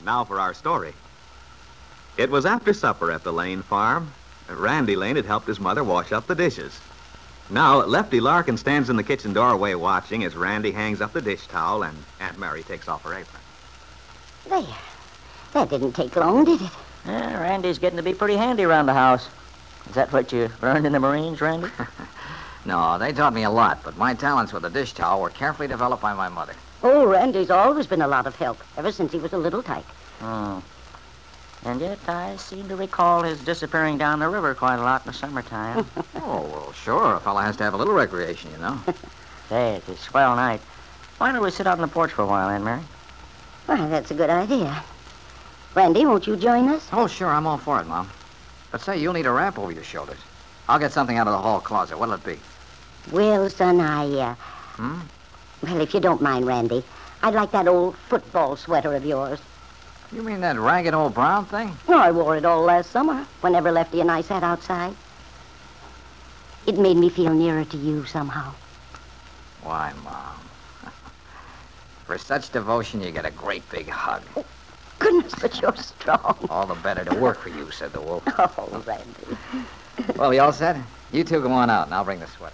Now for our story. It was after supper at the Lane farm. Randy Lane had helped his mother wash up the dishes. Now, Lefty Larkin stands in the kitchen doorway watching as Randy hangs up the dish towel and Aunt Mary takes off her apron. There. That didn't take long, did it? Yeah, Randy's getting to be pretty handy around the house. Is that what you learned in the Marines, Randy? No, they taught me a lot, but my talents with the dish towel were carefully developed by my mother. Oh, Randy's always been a lot of help, ever since he was a little tyke. Oh. And yet I seem to recall his disappearing down the river quite a lot in the summertime. Oh, well, sure. A fella has to have a little recreation, you know. Say, it's a swell night. Why don't we sit out on the porch for a while, Aunt Mary? Why, that's a good idea. Randy, won't you join us? Oh, sure. I'm all for it, Mom. But say, you'll need a wrap over your shoulders. I'll get something out of the hall closet. What'll it be? Well, son, Well, if you don't mind, Randy, I'd like that old football sweater of yours. You mean that ragged old brown thing? No, I wore it all last summer, whenever Lefty and I sat outside. It made me feel nearer to you somehow. Why, Mom? For such devotion, you get a great big hug. Oh, goodness, but you're strong. All the better to work for you, said the wolf. Oh, Randy. Well, you all set? You two go on out, and I'll bring the sweater.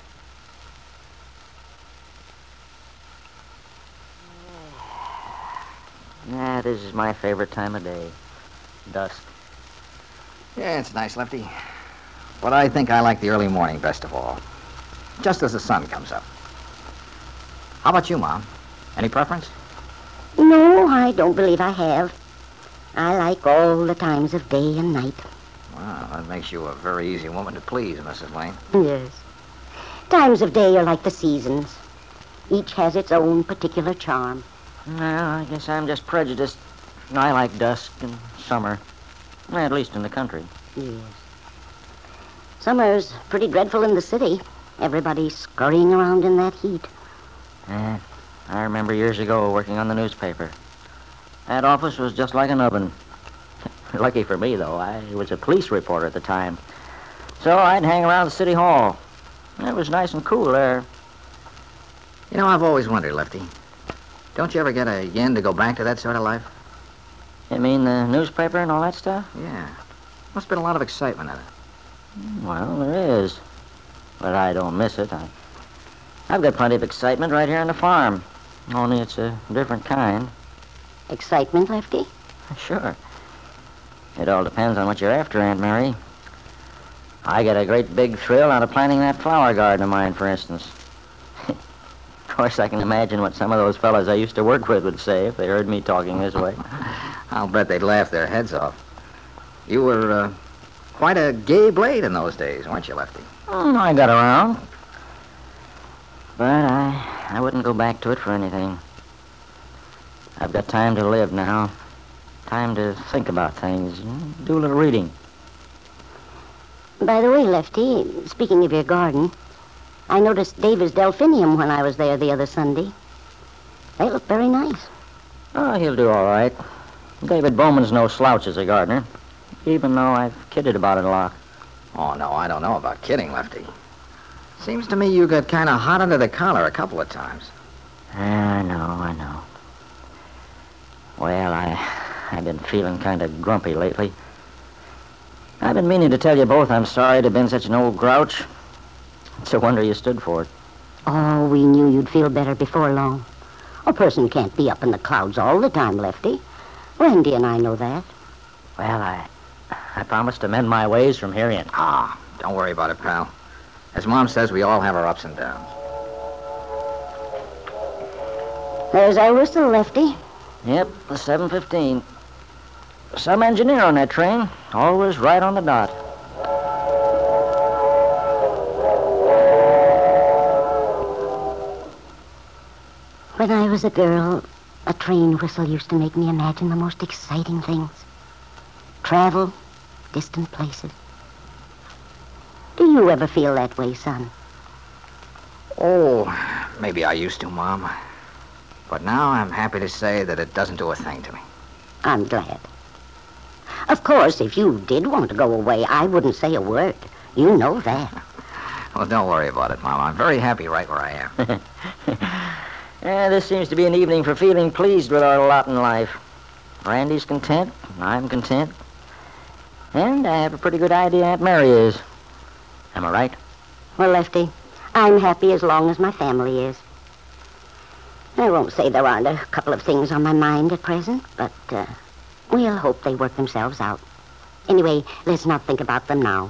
Yeah, this is my favorite time of day. Dusk. Yeah, it's nice, Lefty. But I think I like the early morning best of all. Just as the sun comes up. How about you, Mom? Any preference? No, I don't believe I have. I like all the times of day and night. Wow, that makes you a very easy woman to please, Mrs. Lane. Yes. Times of day are like the seasons. Each has its own particular charm. No, I guess I'm just prejudiced. I like dusk and summer. At least in the country. Yes. Summer's pretty dreadful in the city. Everybody's scurrying around in that heat. I remember years ago working on the newspaper. That office was just like an oven. Lucky for me, though, I was a police reporter at the time. So I'd hang around the city hall. It was nice and cool there. You know, I've always wondered, Lefty. Don't you ever get a yen to go back to that sort of life? You mean the newspaper and all that stuff? Yeah. Must have been a lot of excitement in it. Well, there is. But I don't miss it. I've got plenty of excitement right here on the farm. Only it's a different kind. Excitement, Lefty? Sure. It all depends on what you're after, Aunt Mary. I get a great big thrill out of planting that flower garden of mine, for instance. Of course, I can imagine what some of those fellas I used to work with would say if they heard me talking this way. I'll bet they'd laugh their heads off. You were quite a gay blade in those days, weren't you, Lefty? I got around. But I wouldn't go back to it for anything. I've got time to live now. Time to think about things. Do a little reading. By the way, Lefty, speaking of your garden, I noticed David's delphinium when I was there the other Sunday. They look very nice. Oh, he'll do all right. David Bowman's no slouch as a gardener, even though I've kidded about it a lot. Oh, no, I don't know about kidding, Lefty. Seems to me you got kind of hot under the collar a couple of times. I know. Well, I've been feeling kind of grumpy lately. I've been meaning to tell you both I'm sorry to have been such an old grouch. It's a wonder you stood for it. Oh, we knew you'd feel better before long. A person can't be up in the clouds all the time, Lefty. Randy and I know that. Well, I promised to mend my ways from here in. Don't worry about it, pal. As Mom says, we all have our ups and downs. There's our whistle, Lefty. Yep, the 7:15. Some engineer on that train. Always right on the dot. When I was a girl, a train whistle used to make me imagine the most exciting things. Travel, distant places. Do you ever feel that way, son? Oh, maybe I used to, Mom. But now I'm happy to say that it doesn't do a thing to me. I'm glad. Of course, if you did want to go away, I wouldn't say a word. You know that. Well, don't worry about it, Mom. I'm very happy right where I am. This seems to be an evening for feeling pleased with our lot in life. Randy's content, I'm content. And I have a pretty good idea Aunt Mary is. Am I right? Well, Lefty, I'm happy as long as my family is. I won't say there aren't a couple of things on my mind at present, but we'll hope they work themselves out. Anyway, let's not think about them now.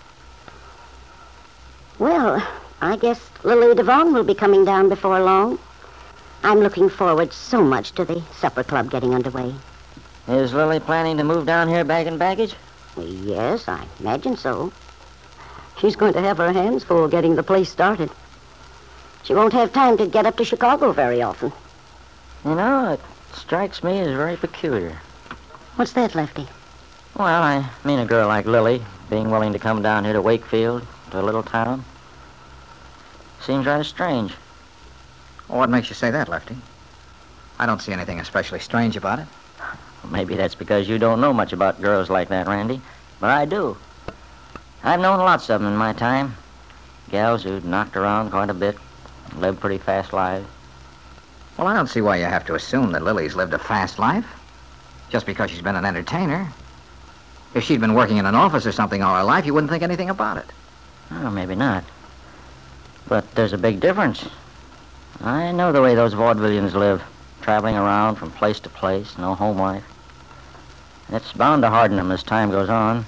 Well, I guess Lily Devon will be coming down before long. I'm looking forward so much to the supper club getting underway. Is Lily planning to move down here bagging baggage? Yes, I imagine so. She's going to have her hands full getting the place started. She won't have time to get up to Chicago very often. You know, it strikes me as very peculiar. What's that, Lefty? Well, I mean a girl like Lily being willing to come down here to Wakefield, to a little town. Seems rather strange. Well, what makes you say that, Lefty? I don't see anything especially strange about it. Maybe that's because you don't know much about girls like that, Randy. But I do. I've known lots of them in my time. Gals who'd knocked around quite a bit, lived pretty fast lives. Well, I don't see why you have to assume that Lily's lived a fast life. Just because she's been an entertainer. If she'd been working in an office or something all her life, you wouldn't think anything about it. Oh, maybe not. But there's a big difference. I know the way those vaudevillians live, traveling around from place to place, no home life. It's bound to harden them as time goes on.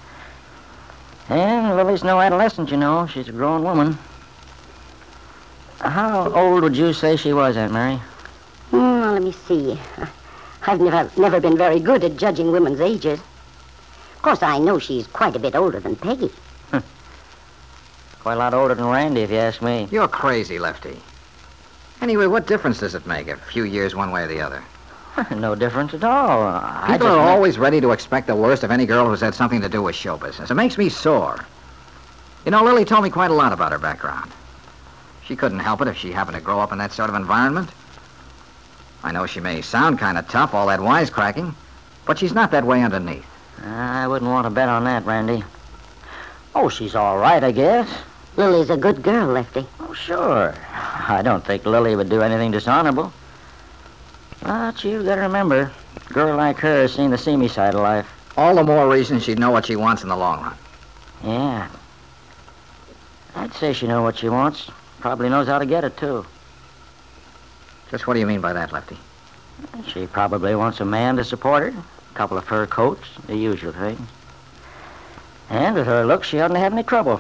And Lily's no adolescent, you know. She's a grown woman. How old would you say she was, Aunt Mary? Let me see. I've never been very good at judging women's ages. Of course, I know she's quite a bit older than Peggy. Quite a lot older than Randy, if you ask me. You're crazy, Lefty. Anyway, what difference does it make? A few years one way or the other? No difference at all. People are always ready to expect the worst of any girl who's had something to do with show business. It makes me sore. You know, Lily told me quite a lot about her background. She couldn't help it if she happened to grow up in that sort of environment. I know she may sound kind of tough, all that wisecracking, but she's not that way underneath. I wouldn't want to bet on that, Randy. Oh, she's all right, I guess. Lily's a good girl, Lefty. Oh, sure. I don't think Lily would do anything dishonorable. But you've got to remember, a girl like her has seen the seamy side of life. All the more reason she'd know what she wants in the long run. Yeah. I'd say she knows what she wants. Probably knows how to get it, too. Just what do you mean by that, Lefty? She probably wants a man to support her, a couple of fur coats, the usual thing. And with her looks, she oughtn't have any trouble.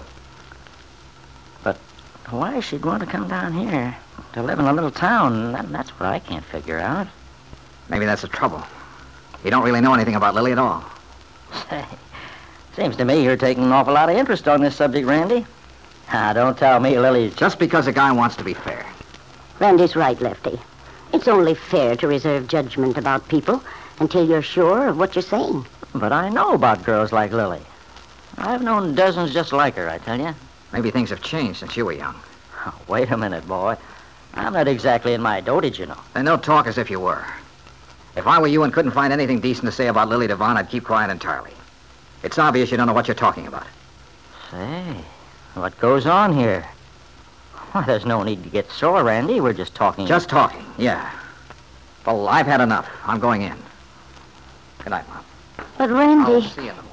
But why she'd want to come down here to live in a little town, that's what I can't figure out. Maybe that's the trouble. You don't really know anything about Lily at all. Say, seems to me you're taking an awful lot of interest on this subject, Randy. Don't tell me Lily's... Just because a guy wants to be fair. Randy's right, Lefty. It's only fair to reserve judgment about people until you're sure of what you're saying. But I know about girls like Lily. I've known dozens just like her, I tell you. Maybe things have changed since you were young. Oh, wait a minute, boy. I'm not exactly in my dotage, you know. Then don't talk as if you were. If I were you and couldn't find anything decent to say about Lily Devon, I'd keep quiet entirely. It's obvious you don't know what you're talking about. Say, what goes on here? Well, there's no need to get sore, Randy. We're just talking. Just talking, yeah. Well, I've had enough. I'm going in. Good night, Mom. But, Randy... I'll see you in the morning.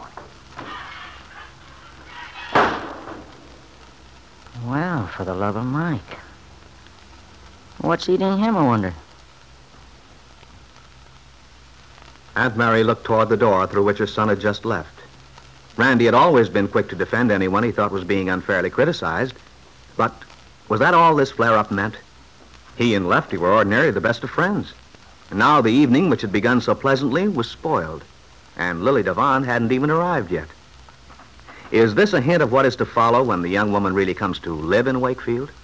Well, for the love of Mike. What's eating him, I wonder? Aunt Mary looked toward the door through which her son had just left. Randy had always been quick to defend anyone he thought was being unfairly criticized. But was that all this flare-up meant? He and Lefty were ordinarily the best of friends. And now the evening, which had begun so pleasantly, was spoiled. And Lily Devon hadn't even arrived yet. Is this a hint of what is to follow when the young woman really comes to live in Wakefield?